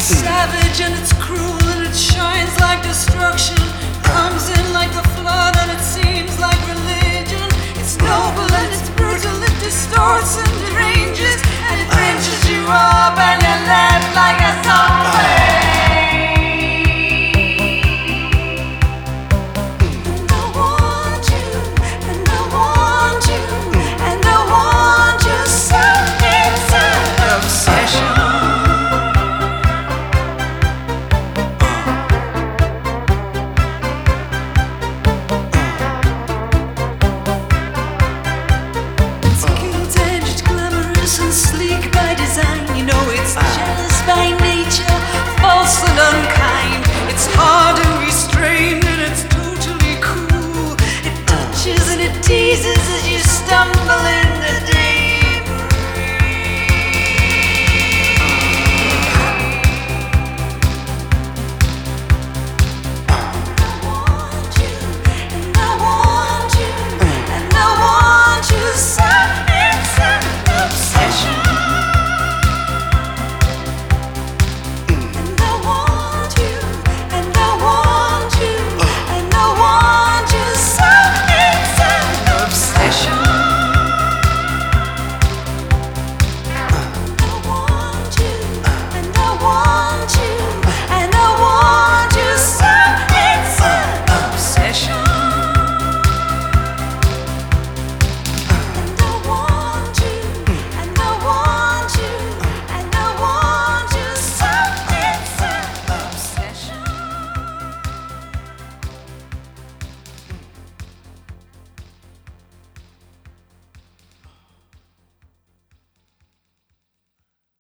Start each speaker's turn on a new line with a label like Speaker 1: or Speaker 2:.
Speaker 1: savage and it's cruel and it shines like destruction. Comes in like a flood and it seems like religion. It's noble and it's brutal, it distorts and deranges, and it wrenches you up and you're left like a zombie. And I want you, and I want you, and I want you so. It's an obsession. And sleek by design, you know it's jealous by